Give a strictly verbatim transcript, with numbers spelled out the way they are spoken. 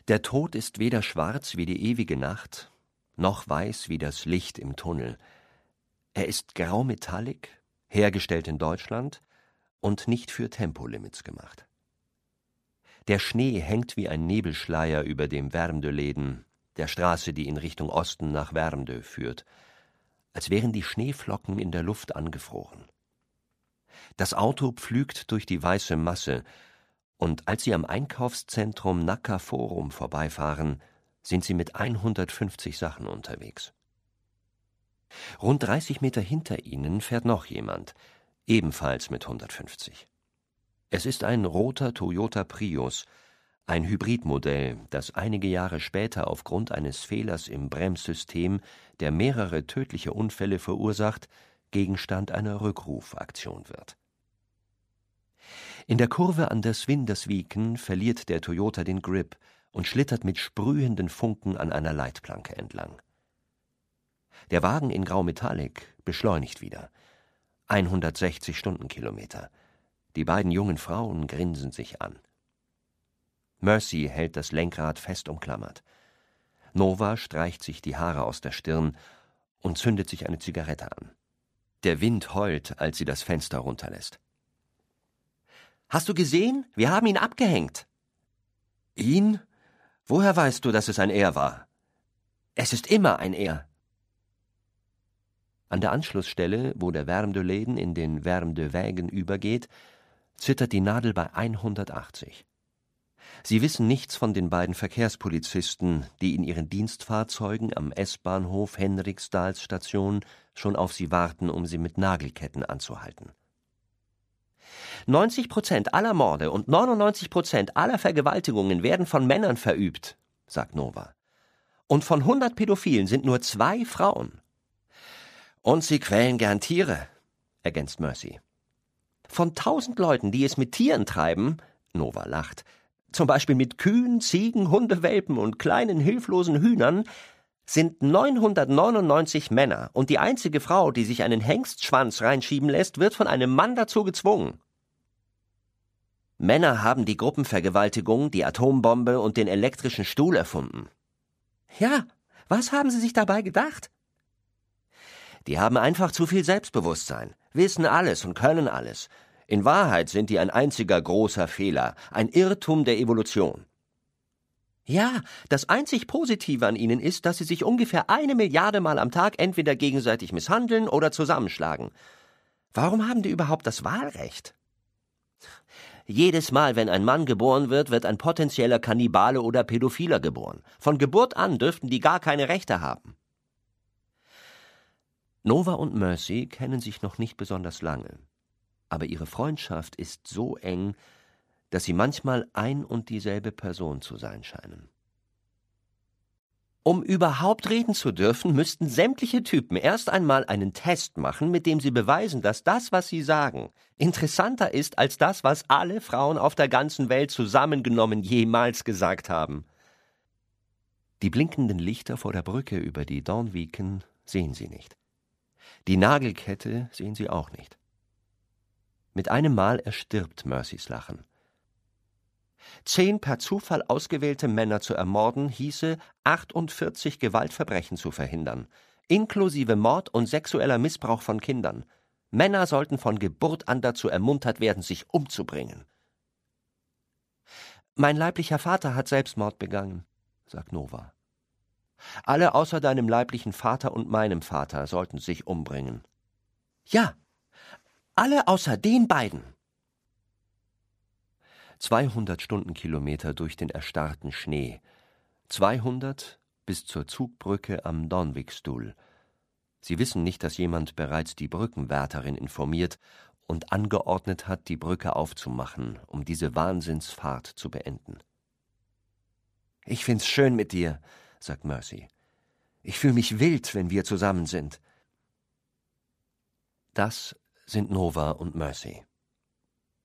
Der Tod ist weder schwarz wie die ewige Nacht, noch weiß wie das Licht im Tunnel. Er ist grau-metallic, hergestellt in Deutschland und nicht für Tempolimits gemacht. Der Schnee hängt wie ein Nebelschleier über dem Värmdö-Läden, der Straße, die in Richtung Osten nach Värmdö führt, als wären die Schneeflocken in der Luft angefroren. Das Auto pflügt durch die weiße Masse, und als sie am Einkaufszentrum Nacka Forum vorbeifahren, sind sie mit hundertfünfzig Sachen unterwegs. Rund dreißig Meter hinter ihnen fährt noch jemand, ebenfalls mit hundertfünfzig. Es ist ein roter Toyota Prius, ein Hybridmodell, das einige Jahre später aufgrund eines Fehlers im Bremssystem, der mehrere tödliche Unfälle verursacht, Gegenstand einer Rückrufaktion wird. In der Kurve an der Svindersviken verliert der Toyota den Grip und schlittert mit sprühenden Funken an einer Leitplanke entlang. Der Wagen in Grau-Metallic beschleunigt wieder. hundertsechzig Stundenkilometer. Die beiden jungen Frauen grinsen sich an. Mercy hält das Lenkrad fest umklammert. Nova streicht sich die Haare aus der Stirn und zündet sich eine Zigarette an. Der Wind heult, als sie das Fenster runterlässt. »Hast du gesehen? Wir haben ihn abgehängt.« »Ihn? Woher weißt du, dass es ein Er war?« »Es ist immer ein Er.« An der Anschlussstelle, wo der Värmdö-Läden in den Värmdö-Wägen übergeht, zittert die Nadel bei hundertachtzig. Sie wissen nichts von den beiden Verkehrspolizisten, die in ihren Dienstfahrzeugen am S-Bahnhof Henriksdalsstation schon auf sie warten, um sie mit Nagelketten anzuhalten. neunzig Prozent aller Morde und neunundneunzig Prozent aller Vergewaltigungen werden von Männern verübt, sagt Nova. Und von hundert Pädophilen sind nur zwei Frauen. Und sie quälen gern Tiere, ergänzt Mercy. Von tausend Leuten, die es mit Tieren treiben, Nova lacht, zum Beispiel mit Kühen, Ziegen, Hundewelpen und kleinen hilflosen Hühnern, sind neunhundertneunundneunzig Männer, und die einzige Frau, die sich einen Hengstschwanz reinschieben lässt, wird von einem Mann dazu gezwungen. Männer haben die Gruppenvergewaltigung, die Atombombe und den elektrischen Stuhl erfunden. Ja, was haben Sie sich dabei gedacht? Die haben einfach zu viel Selbstbewusstsein, wissen alles und können alles. In Wahrheit sind die ein einziger großer Fehler, ein Irrtum der Evolution. Ja, das einzig Positive an ihnen ist, dass sie sich ungefähr eine Milliarde Mal am Tag entweder gegenseitig misshandeln oder zusammenschlagen. Warum haben die überhaupt das Wahlrecht? Jedes Mal, wenn ein Mann geboren wird, wird ein potenzieller Kannibale oder Pädophiler geboren. Von Geburt an dürften die gar keine Rechte haben. Nova und Mercy kennen sich noch nicht besonders lange, aber ihre Freundschaft ist so eng, dass sie manchmal ein und dieselbe Person zu sein scheinen. Um überhaupt reden zu dürfen, müssten sämtliche Typen erst einmal einen Test machen, mit dem sie beweisen, dass das, was sie sagen, interessanter ist als das, was alle Frauen auf der ganzen Welt zusammengenommen jemals gesagt haben. Die blinkenden Lichter vor der Brücke über die Dornviken sehen sie nicht. Die Nagelkette sehen sie auch nicht. Mit einem Mal erstirbt Mercys Lachen. Zehn per Zufall ausgewählte Männer zu ermorden, hieße, achtundvierzig Gewaltverbrechen zu verhindern, inklusive Mord und sexueller Missbrauch von Kindern. Männer sollten von Geburt an dazu ermuntert werden, sich umzubringen. Mein leiblicher Vater hat Selbstmord begangen, sagt Nova. Alle außer deinem leiblichen Vater und meinem Vater sollten sich umbringen. Ja, alle außer den beiden. zweihundert Stundenkilometer durch den erstarrten Schnee, zweihundert bis zur Zugbrücke am Dornvikstull. Sie wissen nicht, dass jemand bereits die Brückenwärterin informiert und angeordnet hat, die Brücke aufzumachen, um diese Wahnsinnsfahrt zu beenden. »Ich find's schön mit dir«, sagt Mercy. »Ich fühle mich wild, wenn wir zusammen sind.« Das sind Nova und Mercy.